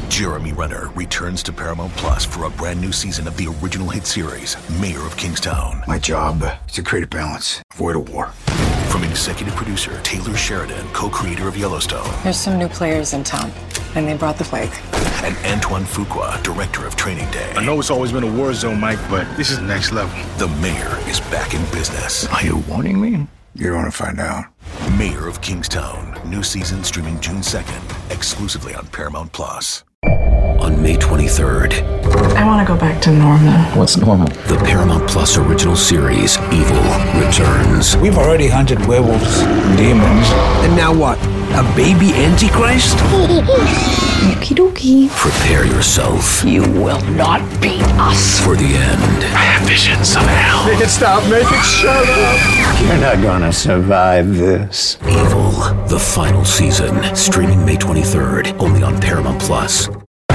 Jeremy Renner returns to Paramount Plus for a brand new season of the original hit series, Mayor of Kingstown. My job is to create a balance, avoid a war. From executive producer Taylor Sheridan, co-creator of Yellowstone. There's some new players in town, and they brought the plague. And Antoine Fuqua, director of Training Day. I know it's always been a war zone, Mike, but this is next level. The Mayor is back in business. Are you warning me? You don't want to find out. Mayor of Kingstown. New season streaming June 2nd, exclusively on Paramount Plus. On May 23rd. I want to go back to normal. What's normal? The Paramount Plus original series, Evil, returns. We've already hunted werewolves, demons. And now what? A baby Antichrist? Okie dokie. Prepare yourself. You will not beat us. For the end. I have visions of hell. Make it stop, make it shut up. You're not gonna survive this. Evil, the final season. Streaming May 23rd, only on Paramount Plus.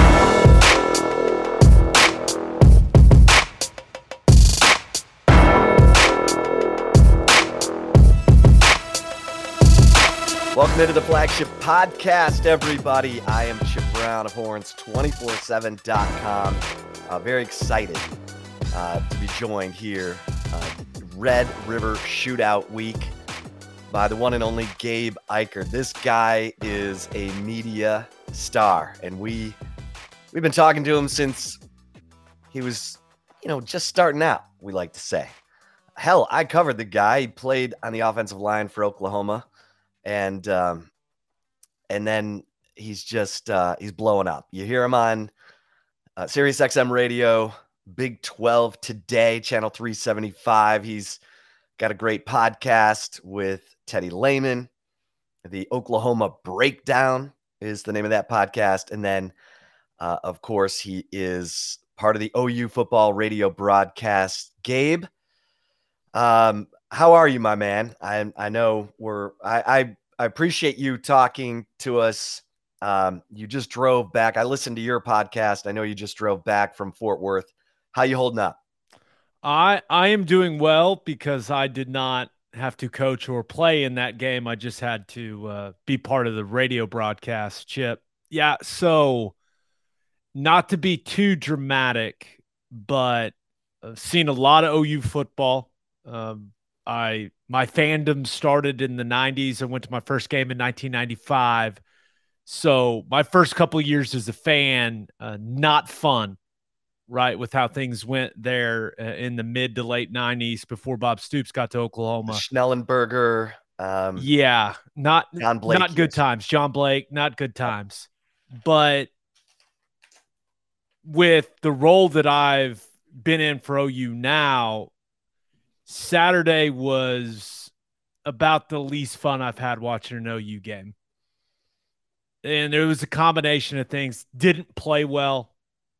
Welcome into the flagship podcast, everybody. I am Chip Brown of Horns247.com. Very excited to be joined here, Red River Shootout Week, by the one and only Gabe Ikard. This guy is a media star, and we've been talking to him since he was, just starting out, we like to say. Hell, I covered the guy. He played on the offensive line for Oklahoma. And then he's just he's blowing up. You hear him on Sirius XM radio, Big 12 Today, channel 375. He's got a great podcast with Teddy Lehman. The Oklahoma Breakdown is the name of that podcast. And then, of course, he is part of the OU football radio broadcast. Gabe, how are you, my man? I know I appreciate you talking to us. You just drove back. I listened to your podcast. I know you just drove back from Fort Worth. How you holding up? I am doing well because I did not have to coach or play in that game. I just had to be part of the radio broadcast, Chip. Yeah, so not to be too dramatic, but I've seen a lot of OU football. My fandom started in the 90s. I went to my first game in 1995. So my first couple of years as a fan, not fun, right, with how things went there in the mid to late 90s before Bob Stoops got to Oklahoma. Schnellenberger. Not good times. John Blake, not good times. But with the role that I've been in for OU now, Saturday was about the least fun I've had watching an OU game. And there was a combination of things. Didn't play well.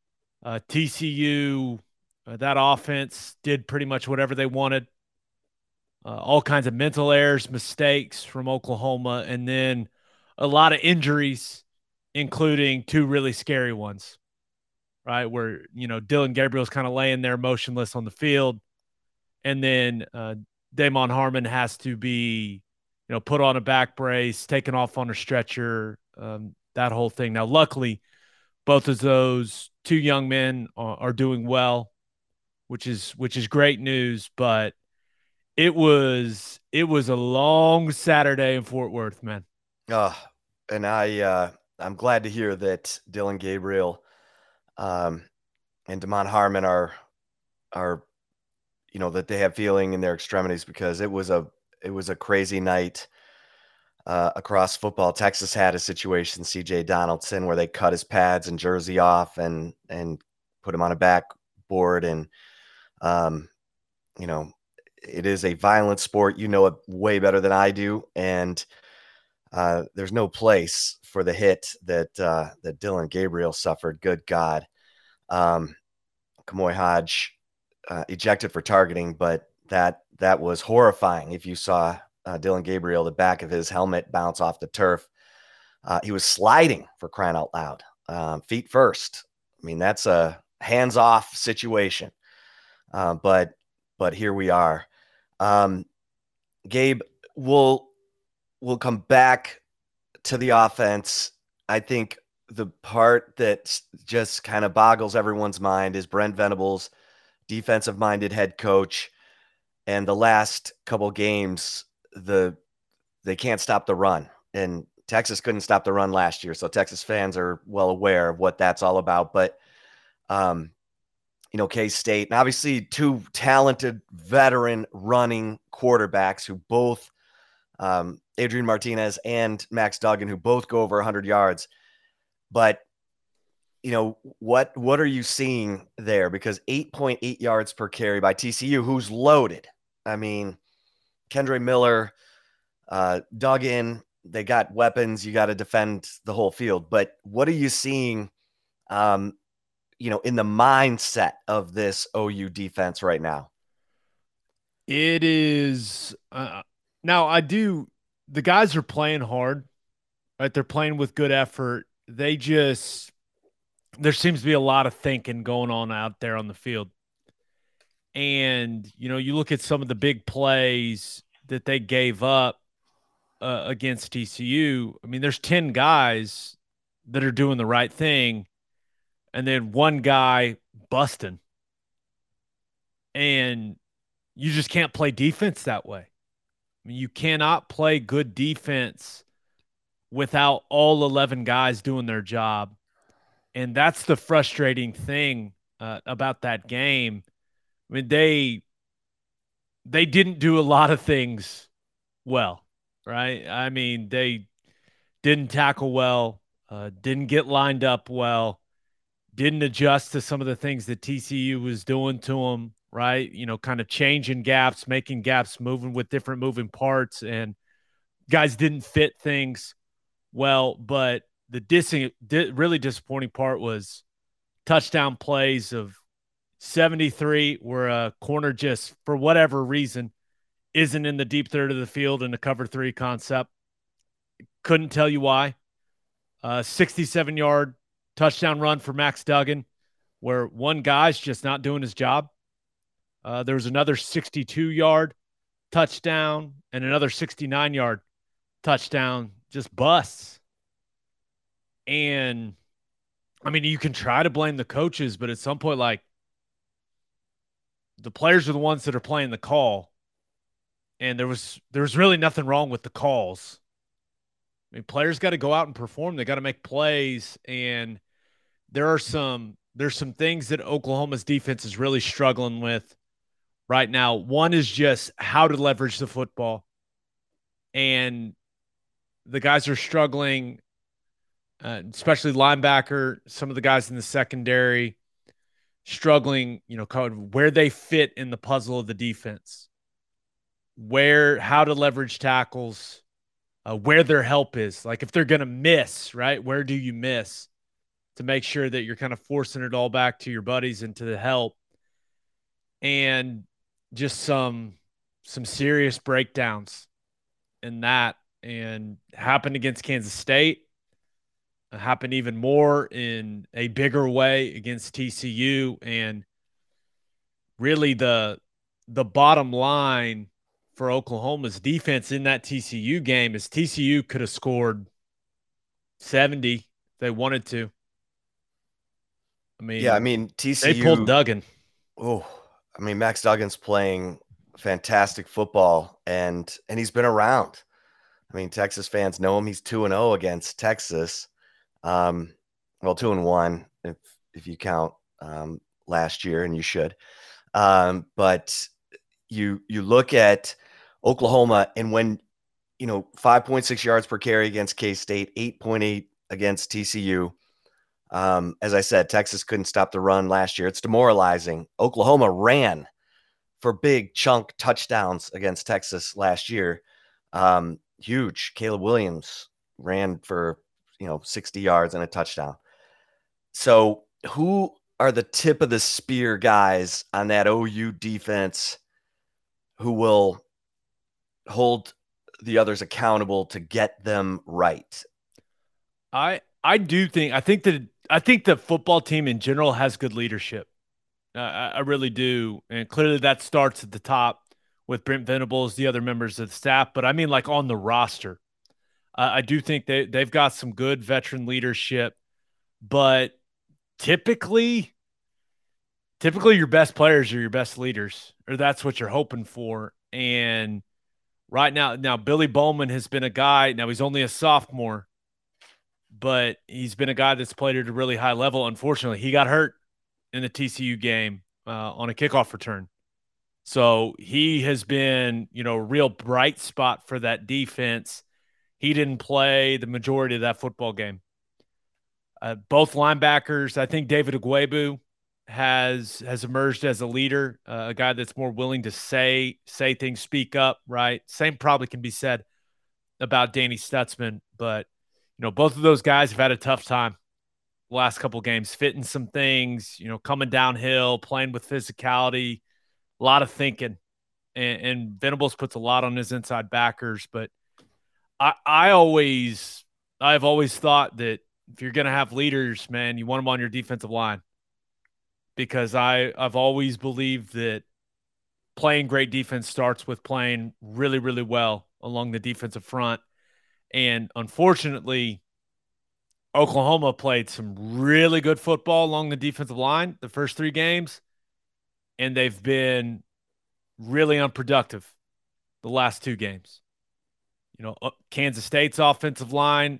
TCU, that offense did pretty much whatever they wanted. All kinds of mental errors, mistakes from Oklahoma, and then a lot of injuries, including two really scary ones, right? Where, Dylan Gabriel's kind of laying there motionless on the field. And then Damon Harmon has to be, put on a back brace, taken off on a stretcher, that whole thing. Now, luckily, both of those two young men are doing well, which is great news. But it was a long Saturday in Fort Worth, man. And I'm glad to hear that Dylan Gabriel and Damon Harmon are that they have feeling in their extremities, because it was a crazy night across football. Texas had a situation, CJ Donaldson, where they cut his pads and jersey off and put him on a backboard. And, it is a violent sport. You know it way better than I do. And there's no place for the hit that Dylan Gabriel suffered. Good God. Kamoy Hodge ejected for targeting, but that was horrifying. If you saw Dylan Gabriel, the back of his helmet bounce off the turf, he was sliding, for crying out loud, feet first. I mean, that's a hands-off situation. But here we are. Gabe, we'll come back to the offense. I think the part that just kind of boggles everyone's mind is Brent Venables, defensive-minded head coach, and the last couple games, they can't stop the run. And Texas couldn't stop the run last year, so Texas fans are well aware of what that's all about. But K-State, and obviously two talented veteran running quarterbacks who both, Adrian Martinez and Max Duggan, who both go over 100 yards. But, what are you seeing there? Because 8.8 yards per carry by TCU, who's loaded. I mean, Kendre Miller, Duggan, they got weapons. You got to defend the whole field. But what are you seeing, in the mindset of this OU defense right now? It is now the guys are playing hard, right? They're playing with good effort. There seems to be a lot of thinking going on out there on the field. And, you look at some of the big plays that they gave up against TCU. I mean, there's 10 guys that are doing the right thing, and then one guy busting. And you just can't play defense that way. I mean, you cannot play good defense without all 11 guys doing their job. And that's the frustrating thing about that game. I mean, they didn't do a lot of things well, right? I mean, they didn't tackle well, didn't get lined up well, didn't adjust to some of the things that TCU was doing to them, right? Kind of changing gaps, making gaps, moving with different moving parts, and guys didn't fit things well. But the really disappointing part was touchdown plays of 73 where a corner just, for whatever reason, isn't in the deep third of the field in the cover 3 concept. Couldn't tell you why. 67-yard touchdown run for Max Duggan where one guy's just not doing his job. There was another 62-yard touchdown and another 69-yard touchdown, just busts. And, I mean, you can try to blame the coaches, but at some point, the players are the ones that are playing the call. And there was really nothing wrong with the calls. I mean, players got to go out and perform. They got to make plays. And there's some things that Oklahoma's defense is really struggling with right now. One is just how to leverage the football. And the guys are struggling, especially linebacker, some of the guys in the secondary struggling, where they fit in the puzzle of the defense, how to leverage tackles, where their help is. Like if they're going to miss, right, where do you miss to make sure that you're kind of forcing it all back to your buddies and to the help. And just some serious breakdowns in that, and happened against Kansas State. Happened even more in a bigger way against TCU. And really the bottom line for Oklahoma's defense in that TCU game is TCU could have scored 70 if they wanted to. TCU, they pulled Duggan. Oh, Max Duggan's playing fantastic football, and he's been around. Texas fans know him. He's 2-0 against Texas. 2-1 if you count last year, and you should. But you look at Oklahoma, and when 5.6 yards per carry against K-State, 8.8 against TCU. As I said, Texas couldn't stop the run last year. It's demoralizing. Oklahoma ran for big chunk touchdowns against Texas last year. Huge. Caleb Williams ran for 60 yards and a touchdown. So who are the tip of the spear guys on that OU defense who will hold the others accountable to get them right? I think the football team in general has good leadership. I really do. And clearly that starts at the top with Brent Venables, the other members of the staff. But on the roster, I do think they've got some good veteran leadership. but typically your best players are your best leaders, or that's what you're hoping for. And right now Billy Bowman has been a guy. Now he's only a sophomore, but he's been a guy that's played at a really high level. Unfortunately, he got hurt in the TCU game on a kickoff return. So he has been, a real bright spot for that defense. He didn't play the majority of that football game. Both linebackers, I think David Ugwebu has emerged as a leader, a guy that's more willing to say things, speak up, right? Same probably can be said about Danny Stutzman, but both of those guys have had a tough time the last couple of games, fitting some things, coming downhill, playing with physicality, a lot of thinking, and Venables puts a lot on his inside backers. But I've always thought that if you're going to have leaders, man, you want them on your defensive line, because I've always believed that playing great defense starts with playing really, really well along the defensive front. And unfortunately, Oklahoma played some really good football along the defensive line the first 3 games, and they've been really unproductive the last 2 games. Kansas State's offensive line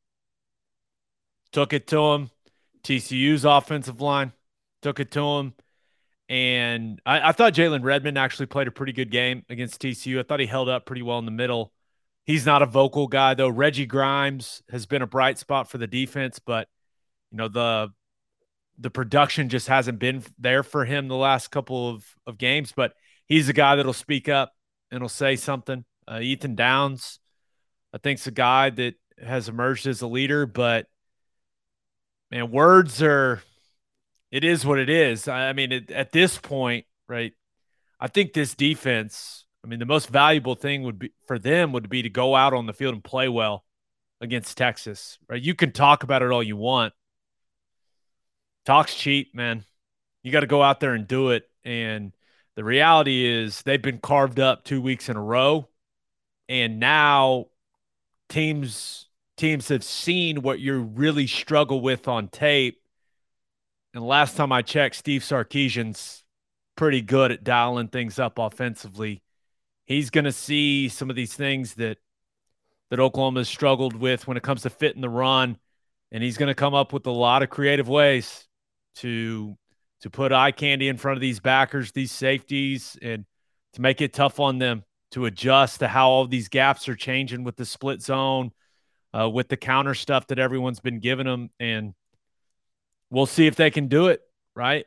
took it to them. TCU's offensive line took it to them. And I thought Jalen Redmond actually played a pretty good game against TCU. I thought he held up pretty well in the middle. He's not a vocal guy, though. Reggie Grimes has been a bright spot for the defense, but the production just hasn't been there for him the last couple of games. But he's a guy that'll speak up and will say something. Ethan Downs, I think, is a guy that has emerged as a leader. But man, it is what it is. I mean, at this point, right? I think this defense, the most valuable thing would be to go out on the field and play well against Texas, right? You can talk about it all you want. Talk's cheap, man. You got to go out there and do it. And the reality is they've been carved up 2 weeks in a row. And now teams have seen what you really struggle with on tape. And last time I checked, Steve Sarkisian's pretty good at dialing things up offensively. He's going to see some of these things that Oklahoma has struggled with when it comes to fitting the run, and he's going to come up with a lot of creative ways to put eye candy in front of these backers, these safeties, and to make it tough on them to adjust to how all these gaps are changing with the split zone, with the counter stuff that everyone's been giving them. And we'll see if they can do it, right?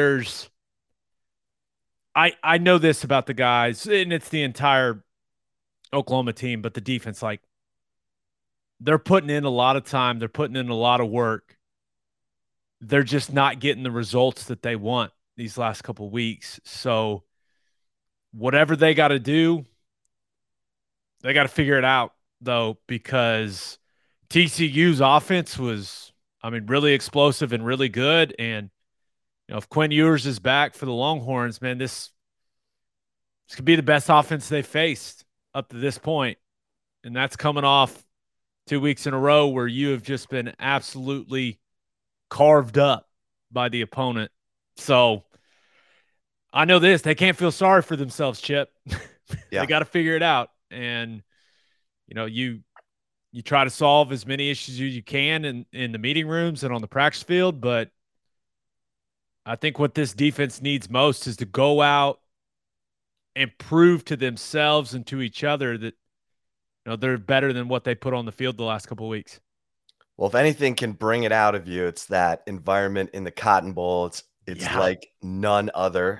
I know this about the guys, and it's the entire Oklahoma team, but the defense, they're putting in a lot of time. They're putting in a lot of work. They're just not getting the results that they want these last couple of weeks. So whatever they got to do, they got to figure it out, though, because TCU's offense was, really explosive and really good. And, if Quinn Ewers is back for the Longhorns, man, this could be the best offense they faced up to this point. And that's coming off 2 weeks in a row where you have just been absolutely carved up by the opponent. So I know this, they can't feel sorry for themselves, Chip. Yeah. They got to figure it out. And, you try to solve as many issues as you can in the meeting rooms and on the practice field. But I think what this defense needs most is to go out and prove to themselves and to each other that they're better than what they put on the field the last couple of weeks. Well, if anything can bring it out of you, it's that environment in the Cotton Bowl. It's like none other.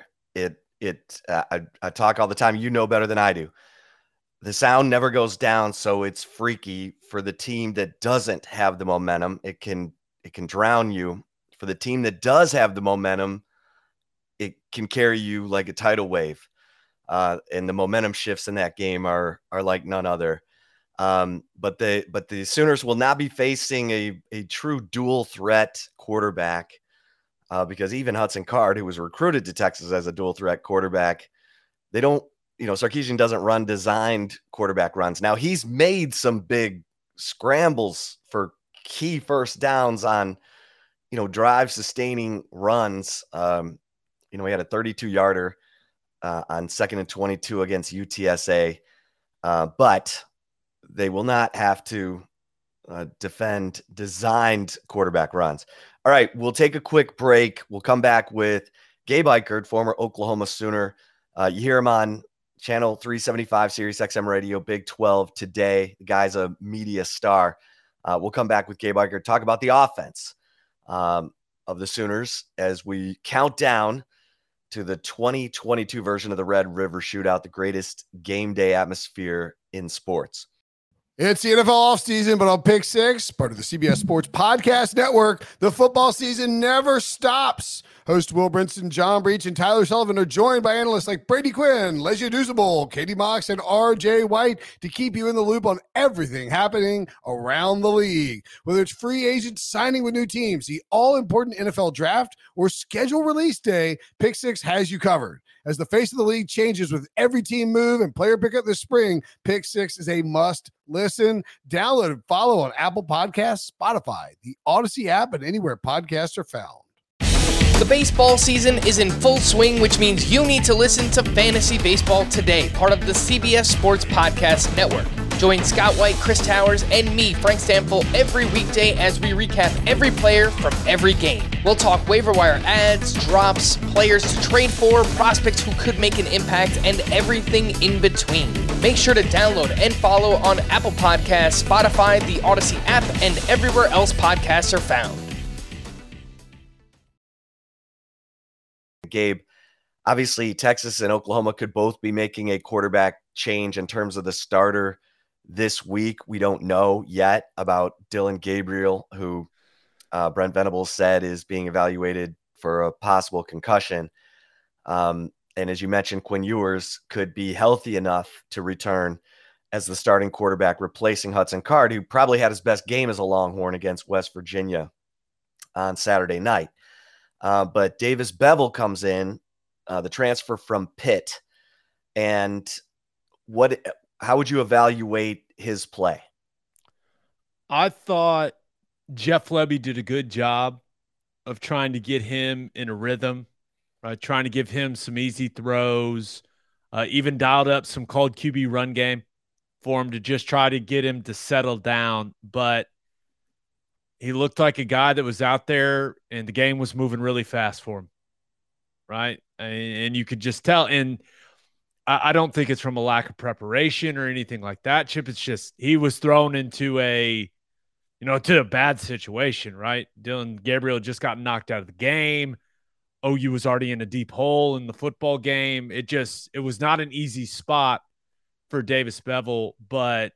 I talk all the time. You know better than I do. The sound never goes down, so it's freaky for the team that doesn't have the momentum. It can drown you. For the team that does have the momentum, it can carry you like a tidal wave. And the momentum shifts in that game are like none other. But the Sooners will not be facing a true dual threat quarterback, because even Hudson Card, who was recruited to Texas as a dual threat quarterback, Sarkisian doesn't run designed quarterback runs. Now, he's made some big scrambles for key first downs on drive sustaining runs. He had a 32-yarder on 2nd and 22 against UTSA, but they will not have to defend designed quarterback runs. All right, we'll take a quick break. We'll come back with Gabe Ikard, former Oklahoma Sooner. You hear him on Channel 375, Sirius XM Radio, Big 12 today. The guy's a media star. We'll come back with Gabe Ikard, talk about the offense of the Sooners as we count down to the 2022 version of the Red River Shootout, the greatest game day atmosphere in sports. It's the NFL offseason, but on Pick Six, part of the CBS Sports Podcast Network, the football season never stops. Host Will Brinson, John Breach, and Tyler Sullivan are joined by analysts like Brady Quinn, Lesia Dusable, Katie Mox, and RJ White to keep you in the loop on everything happening around the league. Whether it's free agents signing with new teams, the all-important NFL draft, or schedule release day, Pick Six has you covered. As the face of the league changes with every team move and player pickup this spring, Pick Six is a must listen. Download and follow on Apple Podcasts, Spotify, the Odyssey app, and anywhere podcasts are found. The baseball season is in full swing, which means you need to listen to Fantasy Baseball Today, part of the CBS Sports Podcast Network. Join Scott White, Chris Towers, and me, Frank Stample, every weekday as we recap every player from every game. We'll talk waiver wire ads, drops, players to trade for, prospects who could make an impact, and everything in between. Make sure to download and follow on Apple Podcasts, Spotify, the Odyssey app, and everywhere else podcasts are found. Gabe, obviously Texas and Oklahoma could both be making a quarterback change in terms of the starter this week. We don't know yet about Dillon Gabriel, who Brent Venables said is being evaluated for a possible concussion. And as you mentioned, Quinn Ewers could be healthy enough to return as the starting quarterback, replacing Hudson Card, who probably had his best game as a Longhorn against West Virginia on Saturday night. But Davis Beville comes in, the transfer from Pitt. And how would you evaluate his play? I thought Jeff Lebby did a good job of trying to get him in a rhythm, right? Trying to give him some easy throws, even dialed up some cold QB run game for him to just try to get him to settle down. But he looked like a guy that was out there and the game was moving really fast for him, right? And you could just tell. And I don't think it's from a lack of preparation or anything like that, Chip. It's just he was thrown into a bad situation, right? Dillon Gabriel just got knocked out of the game. OU was already in a deep hole in the football game. It was not an easy spot for Davis Beville, but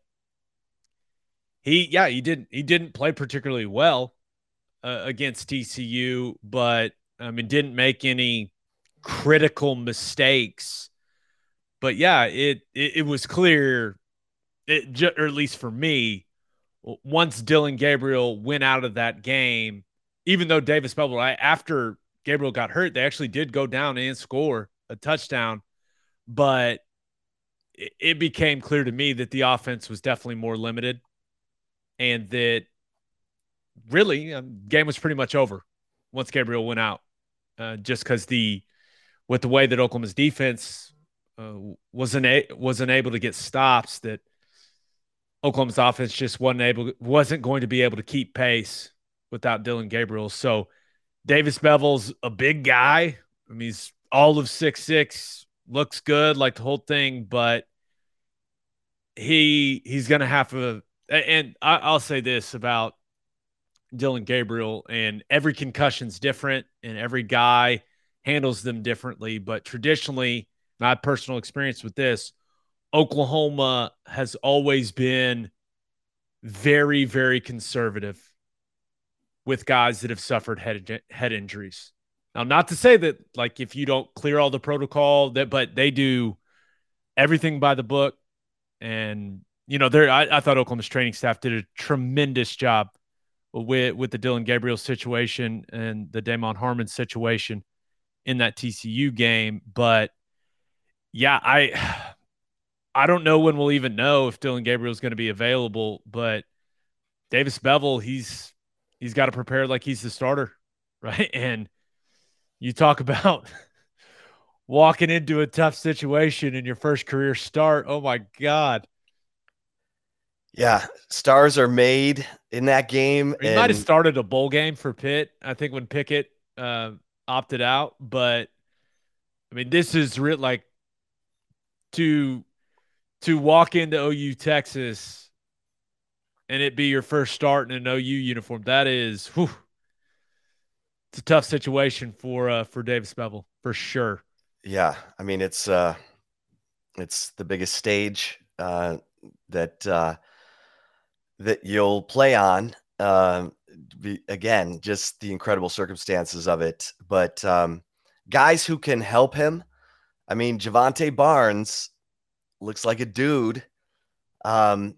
he didn't play particularly well against TCU, but didn't make any critical mistakes. But yeah, it was clear, or at least for me, once Dillon Gabriel went out of that game, even though Davis Beville, after Gabriel got hurt, they actually did go down and score a touchdown, but it became clear to me that the offense was definitely more limited. And that really, game was pretty much over once Gabriel went out, just because with the way that Oklahoma's defense wasn't able to get stops, that Oklahoma's offense just wasn't going to be able to keep pace without Dillon Gabriel. So Davis Beville's a big guy. He's all of 6'6", looks good, like the whole thing, but he's going to have to. And I'll say this about Dillon Gabriel, and every concussion's different and every guy handles them differently. But traditionally, my personal experience with this, Oklahoma has always been very, very conservative with guys that have suffered head injuries. Now, not to say that, like, if you don't clear all the protocol, but they do everything by the book. And I thought Oklahoma's training staff did a tremendous job with the Dillon Gabriel situation and the Damon Harmon situation in that TCU game. But yeah, I don't know when we'll even know if Dillon Gabriel is going to be available. But Davis Beville, he's got to prepare like he's the starter right? And you talk about walking into a tough situation in your first career start. Oh my God. Yeah, stars are made in that game. He might have started a bowl game for Pitt, I think, when Pickett opted out. But I mean, this is real, like, to walk into OU Texas and it be your first start in an OU uniform. That is, whew, it's a tough situation for Davis Beville for sure. Yeah, I mean it's the biggest stage that you'll play on. Again, just the incredible circumstances of it. But guys who can help him. I mean, Javante Barnes looks like a dude. 18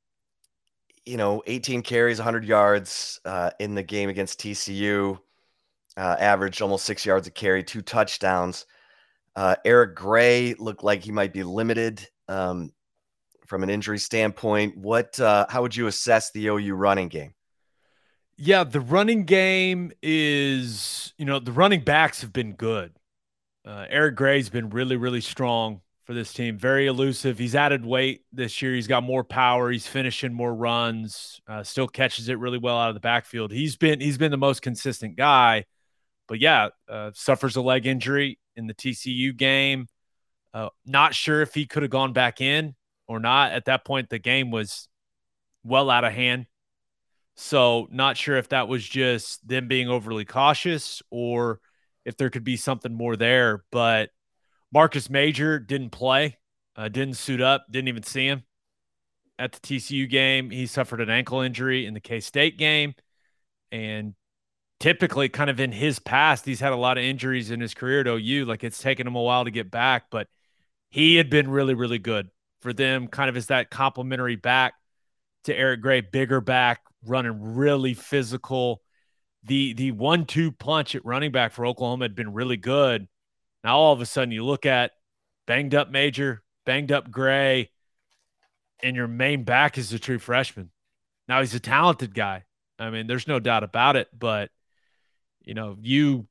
carries, 100 yards in the game against TCU. Averaged almost 6 yards a carry, 2 touchdowns. Eric Gray looked like he might be limited from an injury standpoint. How would you assess the OU running game? Yeah, the running game is, the running backs have been good. Eric Gray's been really, really strong for this team. Very elusive. He's added weight this year. He's got more power. He's finishing more runs. Still catches it really well out of the backfield. He's been the most consistent guy. But yeah, suffers a leg injury in the TCU game. Not sure if he could have gone back in or not. At that point, the game was well out of hand. So not sure if that was just them being overly cautious or if there could be something more there. But Marcus Major didn't play, didn't suit up, didn't even see him at the TCU game. He suffered an ankle injury in the K-State game. And typically, kind of in his past, he's had a lot of injuries in his career at OU. Like, it's taken him a while to get back, but he had been really, really good for them, kind of as that complimentary back to Eric Gray, bigger back, running really physical. The 1-2 punch at running back for Oklahoma had been really good. Now, all of a sudden, you look at banged up Major, banged up Gray, and your main back is a true freshman. Now, he's a talented guy. I mean, there's no doubt about it, but you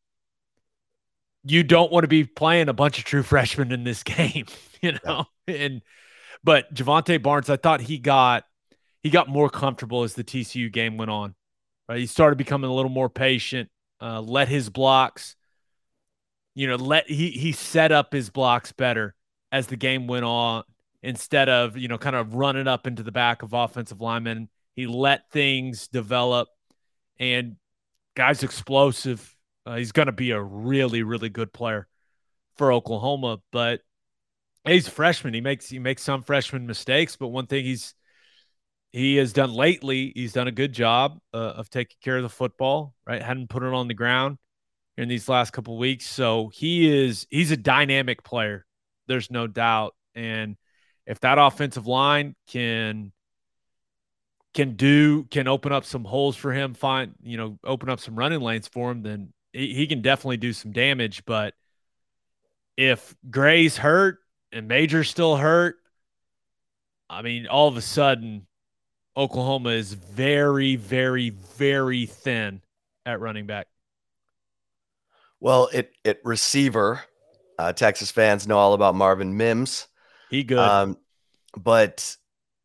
don't want to be playing a bunch of true freshmen in this game, Yeah. But Javante Barnes, I thought he got more comfortable as the TCU game went on. Right, he started becoming a little more patient. Let his blocks, he set up his blocks better as the game went on instead of kind of running up into the back of offensive linemen. He let things develop, and guy's explosive. He's going to be a really, really good player for Oklahoma, but he's a freshman. He makes some freshman mistakes, but one thing he has done lately, he's done a good job of taking care of the football, right? Hadn't put it on the ground in these last couple of weeks. So he's a dynamic player. There's no doubt. And if that offensive line can open up some holes for him, open up some running lanes for him, then he can definitely do some damage. But if Gray's hurt and Major's still hurt, I mean, all of a sudden, Oklahoma is very, very, very thin at running back. Well, at receiver, Texas fans know all about Marvin Mims. He good. But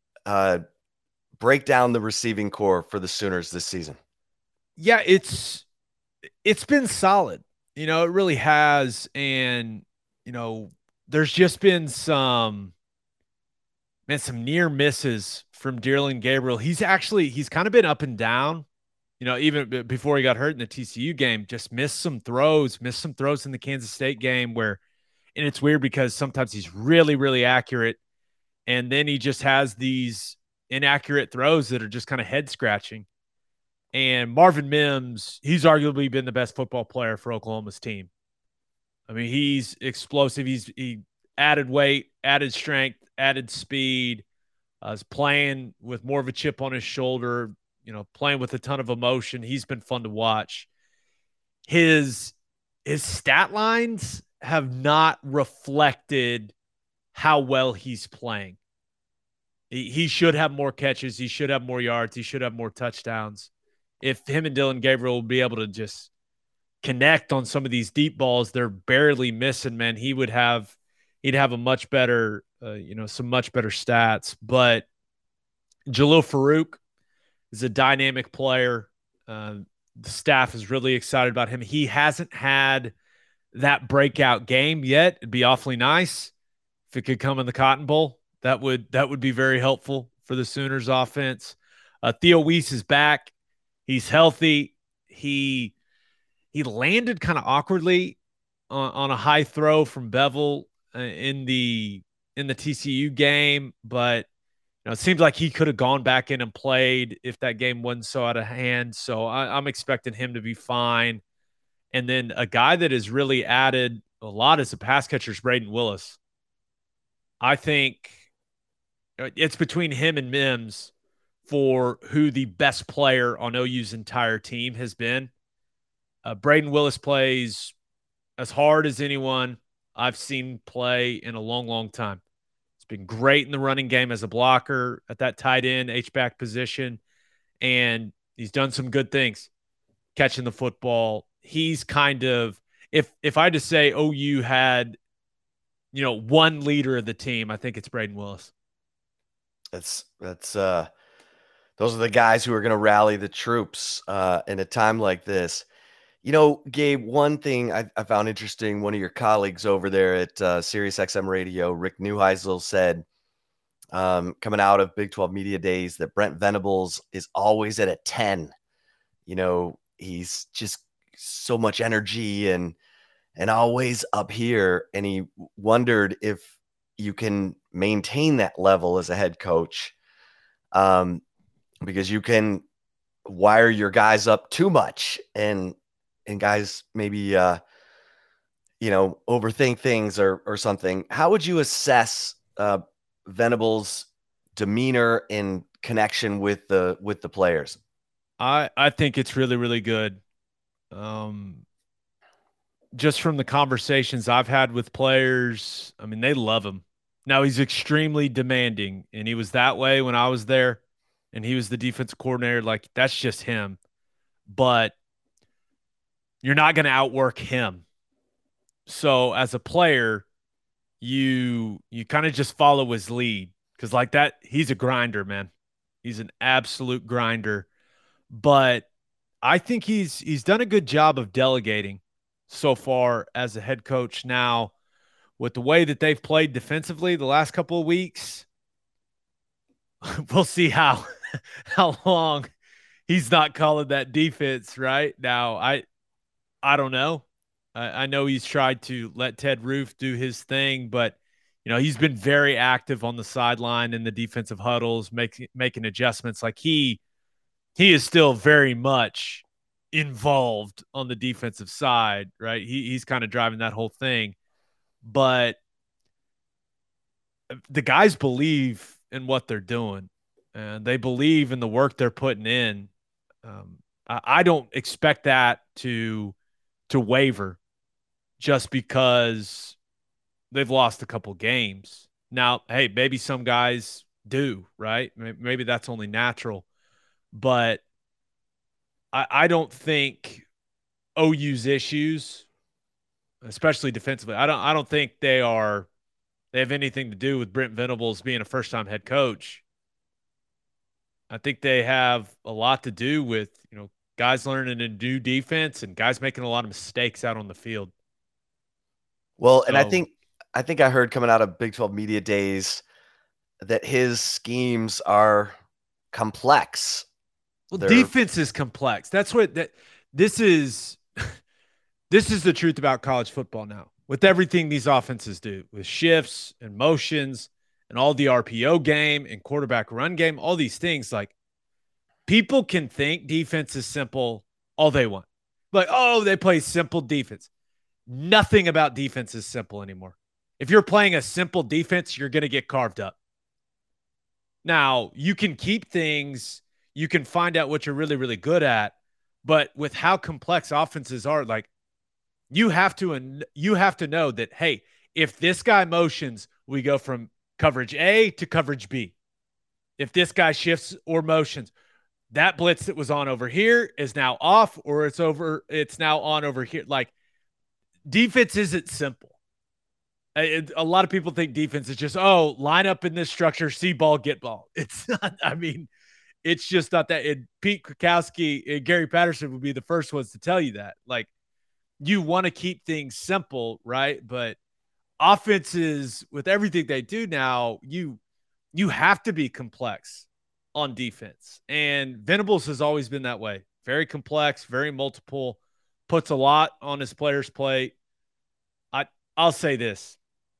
break down the receiving core for the Sooners this season. Yeah, it's been solid. It really has. And, there's just been some near misses from Dearlin Gabriel. He's kind of been up and down, even before he got hurt in the TCU game, just missed some throws in the Kansas State game and it's weird because sometimes he's really, really accurate. And then he just has these inaccurate throws that are just kind of head scratching. And Marvin Mims, he's arguably been the best football player for Oklahoma's team. I mean, he's explosive. He added weight, added strength, added speed. Is playing with more of a chip on his shoulder, playing with a ton of emotion. He's been fun to watch. His stat lines have not reflected how well he's playing. He should have more catches. He should have more yards. He should have more touchdowns. If him and Dillon Gabriel will be able to just connect on some of these deep balls they're barely missing, man, he'd have a much better, some much better stats. But Jalil Farouk is a dynamic player. The staff is really excited about him. He hasn't had that breakout game yet. It'd be awfully nice if it could come in the Cotton Bowl. That would be very helpful for the Sooners offense. Theo Weiss is back. He's healthy. He landed kind of awkwardly on a high throw from Bevel in the TCU game, but it seems like he could have gone back in and played if that game wasn't so out of hand. So I'm expecting him to be fine. And then a guy that has really added a lot as a pass catcher is Braden Willis. I think it's between him and Mims for who the best player on OU's entire team has been. Braden Willis plays as hard as anyone I've seen play in a long, long time. He's been great in the running game as a blocker at that tight end, H-back position, and he's done some good things catching the football. He's kind of, if I had to say OU had, one leader of the team, I think it's Braden Willis. That's those are the guys who are going to rally the troops in a time like this. Gabe, one thing I found interesting, one of your colleagues over there at SiriusXM Radio, Rick Neuheisel, said coming out of Big 12 Media Days that Brent Venables is always at a 10. He's just so much energy and always up here. And he wondered if you can maintain that level as a head coach because you can wire your guys up too much and guys maybe, overthink things or something. How would you assess Venables' demeanor in connection with the players? I think it's really, really good. Just from the conversations I've had with players, I mean, they love him. Now, he's extremely demanding, and he was that way when I was there, and he was the defensive coordinator. Like, that's just him. But you're not going to outwork him. So as a player, you kind of just follow his lead because like that, he's a grinder, man. He's an absolute grinder. But I think he's done a good job of delegating so far as a head coach. Now, with the way that they've played defensively the last couple of weeks, we'll see how long he's not calling that defense right now. I don't know. I know he's tried to let Ted Roof do his thing, but he's been very active on the sideline in the defensive huddles, making adjustments. Like he is still very much involved on the defensive side, right? He's kind of driving that whole thing, but the guys believe in what they're doing, and they believe in the work they're putting in. I don't expect that to waver just because they've lost a couple games. Now, hey, maybe some guys do, right? Maybe that's only natural, but I don't think OU's issues, especially defensively, I don't think they have anything to do with Brent Venables being a first-time head coach. I think they have a lot to do with, guys learning a new defense and guys making a lot of mistakes out on the field. Well, and I think I heard coming out of Big 12 Media Days that his schemes are complex. Well, defense is complex. That's what this is. This is the truth about college football now. With everything these offenses do, with shifts and motions and all the RPO game and quarterback run game, all these things, like people can think defense is simple all they want. Like, oh, they play simple defense. Nothing about defense is simple anymore. If you're playing a simple defense, you're going to get carved up. Now, you can keep things, you can find out what you're really, really good at, but with how complex offenses are, like you have to know that, hey, if this guy motions, we go from coverage A to coverage B. If this guy shifts or motions, that blitz that was on over here is now off, or it's now on over here. Like, defense isn't simple. A lot of people think defense is just, line up in this structure, see ball, get ball. It's not. I mean, it's just not that. And Pete Kwiatkowski and Gary Patterson would be the first ones to tell you that. Like, you want to keep things simple, right? But offenses, with everything they do now, you have to be complex on defense. And Venables has always been that way. Very complex, very multiple, puts a lot on his players' plate. I'll say this.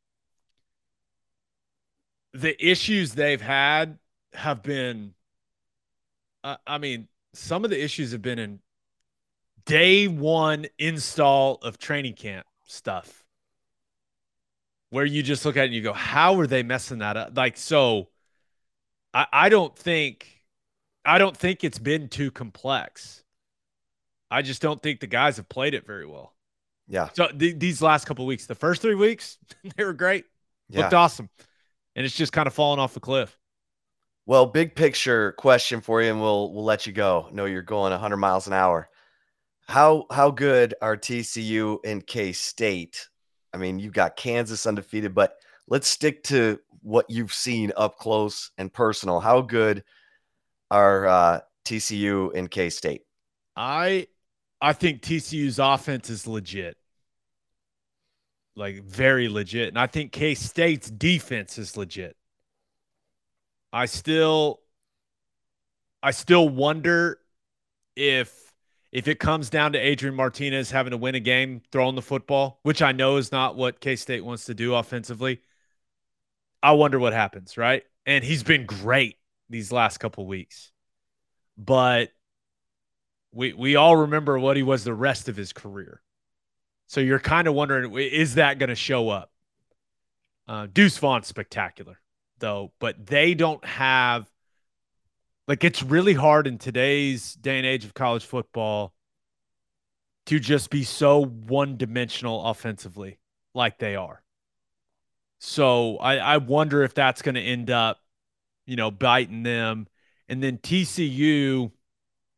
The issues they've had have been, some of the issues have been in day one install of training camp stuff, where you just look at it and you go, how are they messing that up? Like, so I don't think it's been too complex. I just don't think the guys have played it very well. Yeah. So these last couple of weeks, the first 3 weeks, they were great. Yeah. Looked awesome. And it's just kind of fallen off a cliff. Well, big picture question for you, and we'll let you go. I know you're going 100 miles an hour. How good are TCU and K-State? I mean, you've got Kansas undefeated, but let's stick to what you've seen up close and personal. How good are TCU and K-State? I think TCU's offense is legit. Like, very legit. And I think K-State's defense is legit. I still wonder if it comes down to Adrian Martinez having to win a game throwing the football, which I know is not what K-State wants to do offensively. I wonder what happens, right? And he's been great these last couple weeks. But we all remember what he was the rest of his career. So you're kind of wondering, is that going to show up? Deuce Vaughn's spectacular, though, but they don't have – like, it's really hard in today's day and age of college football to just be so one-dimensional offensively like they are. So I wonder if that's going to end up, biting them. And then TCU –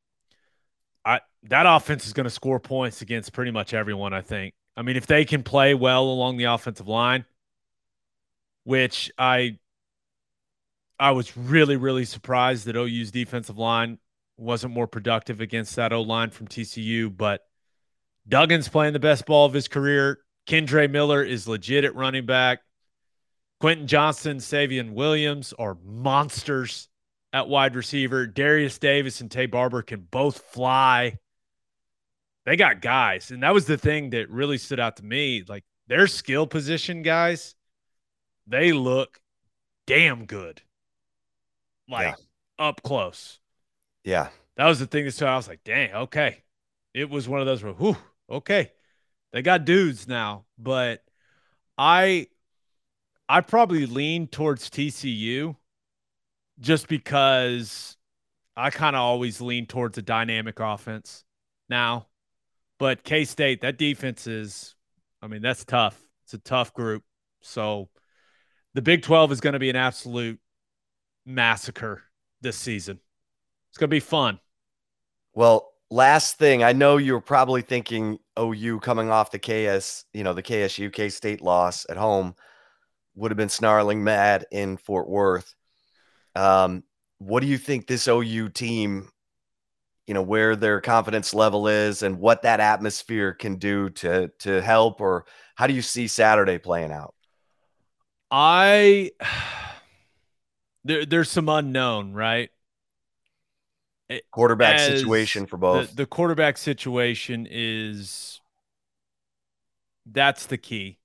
that offense is going to score points against pretty much everyone, I think. I mean, if they can play well along the offensive line, which I was really, really surprised that OU's defensive line wasn't more productive against that O-line from TCU, but Duggan's playing the best ball of his career. Kendre Miller is legit at running back. Quentin Johnston, Savion Williams are monsters at wide receiver. Darius Davis and Tay Barber can both fly. They got guys, and that was the thing that really stood out to me. Like, their skill position guys, they look damn good. Like, up close. Yeah. That was the thing that stood out. I was like, dang, okay. It was one of those where, whew, okay. They got dudes now. But I probably lean towards TCU just because I kind of always lean towards a dynamic offense now. But K-State, that defense is, that's tough. It's a tough group. So the Big 12 is going to be an absolute massacre this season. It's going to be fun. Well, last thing, I know you're probably thinking OU coming off the KSU K-State loss at home would have been snarling mad in Fort Worth. What do you think this OU team, where their confidence level is and what that atmosphere can do to help, or how do you see Saturday playing out? There's some unknown, right? Quarterback situation for both. The quarterback situation that's the key.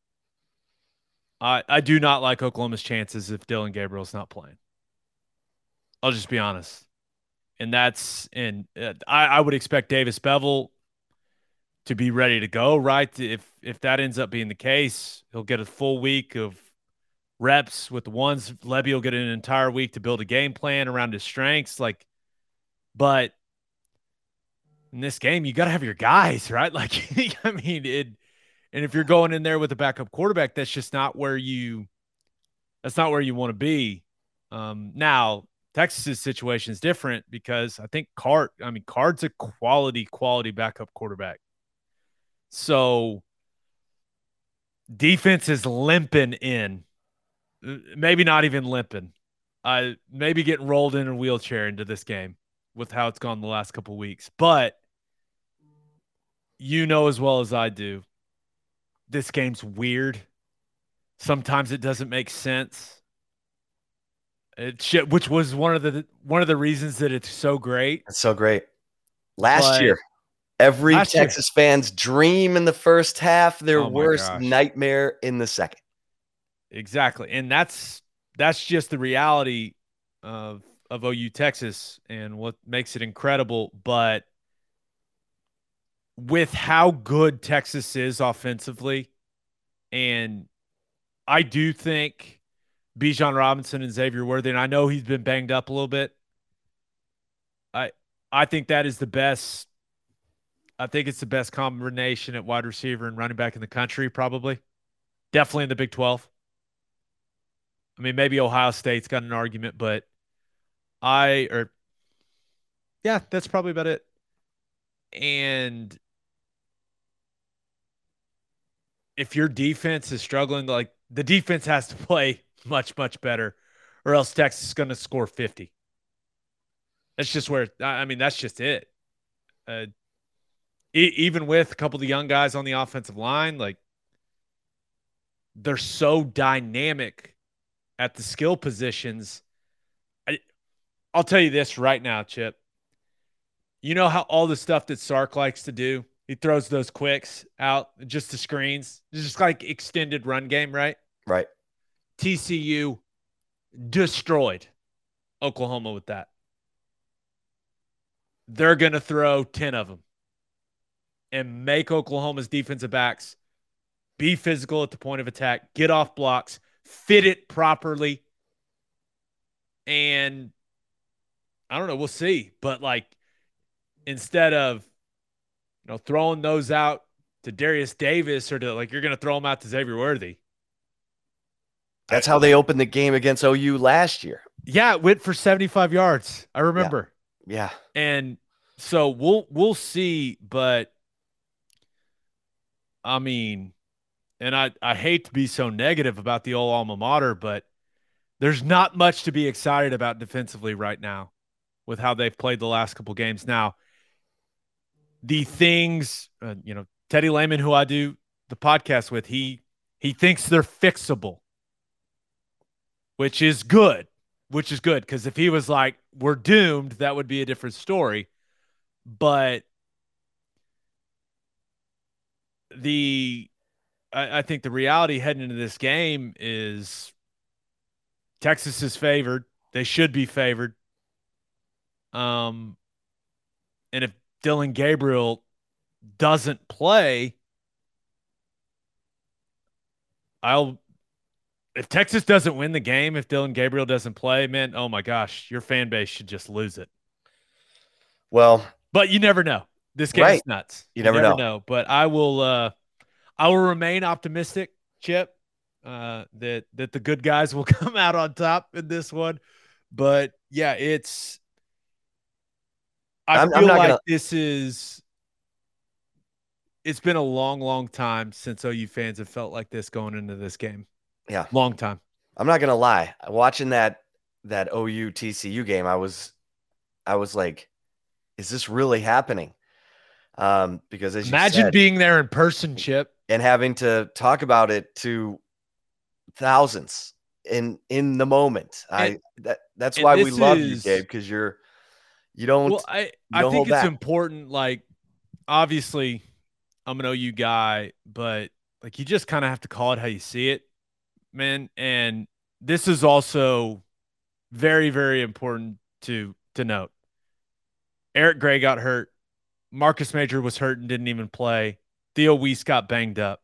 I do not like Oklahoma's chances if Dylan Gabriel's not playing. I'll just be honest. And I would expect Davis Beville to be ready to go, right? If that ends up being the case, he'll get a full week of reps with the ones. Lebby will get an entire week to build a game plan around his strengths. But in this game, you got to have your guys, right? And if you're going in there with a backup quarterback, that's just not where you want to be. Now, Texas's situation is different because I think Card's a quality backup quarterback. So defense is limping in, maybe not even limping. Maybe getting rolled in a wheelchair into this game with how it's gone the last couple of weeks. But you know as well as I do, this game's weird. Sometimes it doesn't make sense. Which was one of the reasons that it's so great. It's so great. Last year, every Texas fan's dream in the first half, their worst nightmare in the second. Exactly. And that's just the reality of OU Texas and what makes it incredible. But with how good Texas is offensively, and I do think Bijan Robinson and Xavier Worthy, and I know he's been banged up a little bit. I think that is the best. I think it's the best combination at wide receiver and running back in the country, probably. Definitely in the Big 12. I mean, maybe Ohio State's got an argument, but that's probably about it. And if your defense is struggling, like the defense has to play much, much better, or else Texas is going to score 50. That's just that's just it. Even with a couple of the young guys on the offensive line, like they're so dynamic at the skill positions. I'll tell you this right now, Chip. You know how all the stuff that Sark likes to do? He throws those quicks out, just the screens, just like extended run game, right? Right. TCU destroyed Oklahoma with that. They're going to throw 10 of them and make Oklahoma's defensive backs be physical at the point of attack, get off blocks, fit it properly. And I don't know, we'll see. But like, instead of, throwing those out to Darius Davis or you're going to throw them out to Xavier Worthy. That's how they opened the game against OU last year. Yeah, it went for 75 yards. I remember. Yeah. And so we'll see, but I mean, and I hate to be so negative about the old alma mater, but there's not much to be excited about defensively right now with how they've played the last couple games. Now, the things, Teddy Lehman, who I do the podcast with, he thinks they're fixable. Which is good because if he was like, we're doomed, that would be a different story. But I think the reality heading into this game is Texas is favored. They should be favored. And if Dillon Gabriel doesn't play, if Texas doesn't win the game, if Dillon Gabriel doesn't play, man, oh my gosh, your fan base should just lose it. Well, but you never know. This game is nuts. You never know. But I will remain optimistic, Chip, that the good guys will come out on top in this one. But yeah, it's been a long, long time since OU fans have felt like this going into this game. Yeah. Long time. I'm not going to lie. Watching that OU TCU game, I was like, is this really happening? Because as imagine you said, being there in person, Chip, and having to talk about it to thousands in the moment. That's why we love you, Gabe, because you don't. Well, I think it's important. Like, obviously, I'm an OU guy, but like you just kind of have to call it how you see it, man. And this is also very, very important to note. Eric Gray got hurt. Marcus Major was hurt and didn't even play. Theo Weiss got banged up.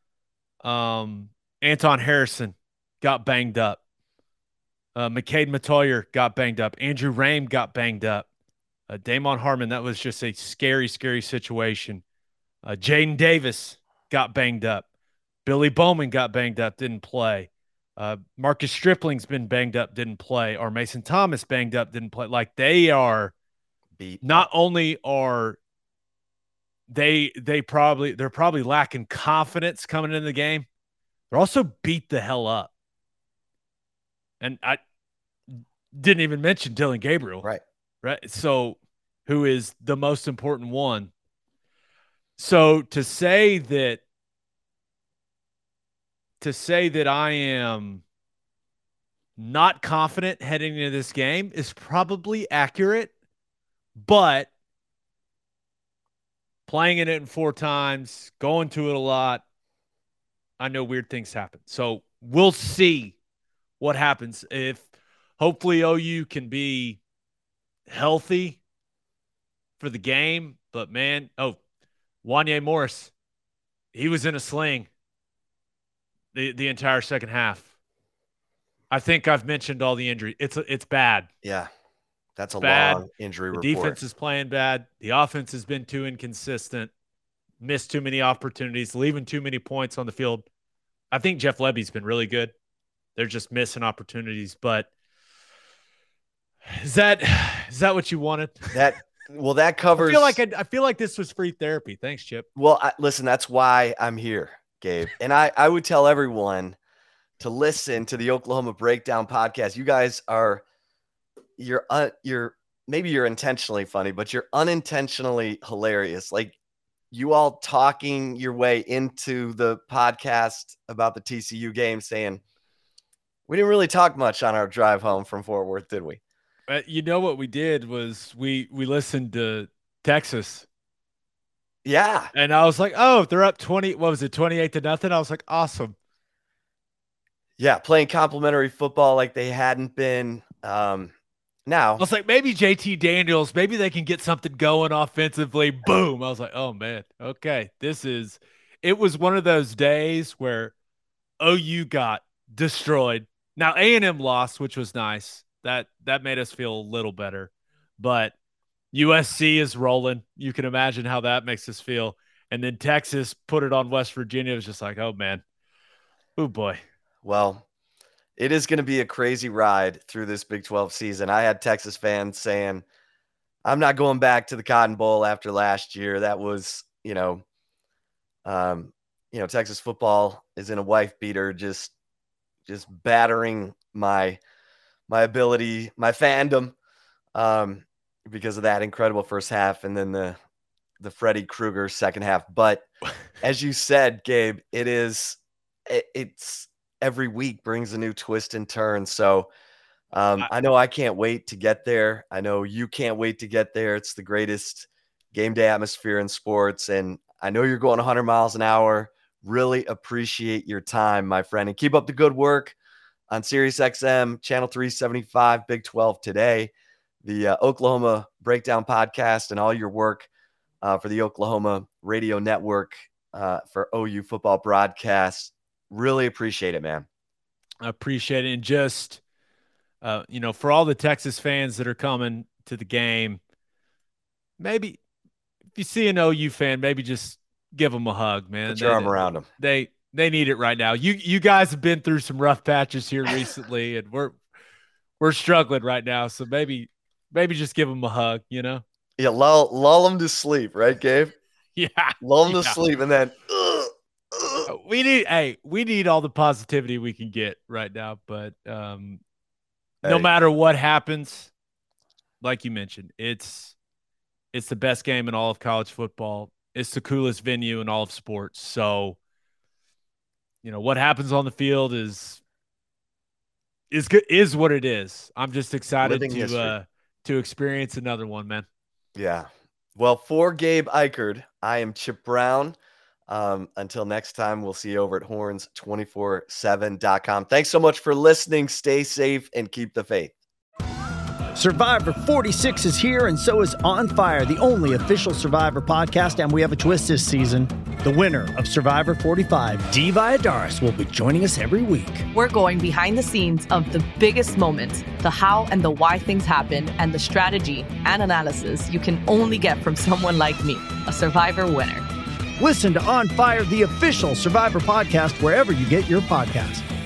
Anton Harrison got banged up. McCade Matoyer got banged up. Andrew Rame got banged up. Damon Harmon, that was just a scary, scary situation. Jaden Davis got banged up. Billy Bowman got banged up, didn't play. Marcus Stripling's been banged up, didn't play, or Mason Thomas banged up, didn't play. Like they are beat. Not only are they're probably lacking confidence coming into the game, they're also beat the hell up. And I didn't even mention Dylan Gabriel. Right. So who is the most important one. So to say that I am not confident heading into this game is probably accurate, but playing in it 4 times, going to it a lot, I know weird things happen. So we'll see what happens. If hopefully OU can be healthy for the game, but man, Wanya Morris, he was in a sling the entire second half. I think I've mentioned all the injury. It's bad. Yeah. That's a bad. Long injury report. The defense is playing bad. The offense has been too inconsistent, missed too many opportunities, leaving too many points on the field. I think Jeff Lebby's been really good. They're just missing opportunities. But is that what you wanted? That covers. I feel like this was free therapy. Thanks, Chip. Well, listen, that's why I'm here, Gabe. And I would tell everyone to listen to the Oklahoma Breakdown podcast. You guys maybe you're intentionally funny, but you're unintentionally hilarious. Like you all talking your way into the podcast about the TCU game, saying we didn't really talk much on our drive home from Fort Worth, did we? You know what we did was we listened to Texas. Yeah. And I was like, oh, they're up 28-0. I was like, awesome. Yeah, playing complimentary football like they hadn't been. Now I was like, maybe JT Daniels, maybe they can get something going offensively. Boom. I was like, oh man, okay. It was one of those days where OU got destroyed. Now A&M lost, which was nice. That made us feel a little better, but USC is rolling. You can imagine how that makes us feel. And then Texas put it on West Virginia. It was just like, oh man, oh boy. Well, it is going to be a crazy ride through this Big 12 season. I had Texas fans saying, I'm not going back to the Cotton Bowl after last year. That was, Texas football is in a wife beater, just battering my ability, my fandom, because of that incredible first half. And then the Freddie Krueger second half. But as you said, Gabe, it's every week brings a new twist and turn. So I know I can't wait to get there. I know you can't wait to get there. It's the greatest game day atmosphere in sports. And I know you're going 100 miles an hour. Really appreciate your time, my friend, and keep up the good work on SiriusXM, Channel 375, Big 12 today, the Oklahoma Breakdown podcast, and all your work for the Oklahoma Radio Network for OU football broadcasts. Really appreciate it, man. I appreciate it. And just, for all the Texas fans that are coming to the game, maybe if you see an OU fan, maybe just give them a hug, man. Put your arm around them. They need it right now. You guys have been through some rough patches here recently, and we're struggling right now. So maybe just give them a hug, Yeah, lull them to sleep, right, Gabe? Yeah. Lull them to sleep, and then we need all the positivity we can get right now. But no matter what happens, like you mentioned, it's the best game in all of college football. It's the coolest venue in all of sports. So, what happens on the field is good, is what it is. I'm just excited to experience another one, man. Yeah. Well, for Gabe Ikard, I am Chip Brown. Until next time, we'll see you over at horns247.com. Thanks so much for listening. Stay safe and keep the faith. Survivor 46 is here, and so is On Fire, the only official Survivor podcast, and we have a twist this season. The winner of Survivor 45, Dee Valladares, will be joining us every week. We're going behind the scenes of the biggest moments, the how and the why things happen, and the strategy and analysis you can only get from someone like me, a Survivor winner. Listen to On Fire, the official Survivor podcast, wherever you get your podcasts.